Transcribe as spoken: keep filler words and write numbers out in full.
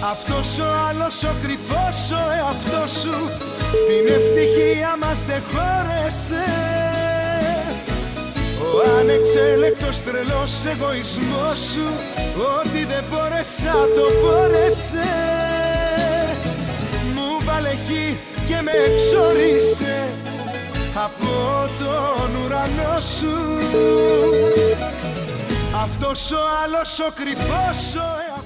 Αυτός ο άλλος ο κρυφός ο εαυτός σου την ευτυχία μας δεν χώρεσε. Ο ανεξέλεκτος τρελός εγωισμός σου ό,τι δεν μπόρεσα το μπόρεσε. Μου βάλε χ και με εξόρισε από τον ουρανό σου. Αυτός ο άλλος ο κρυφός ο εαυτός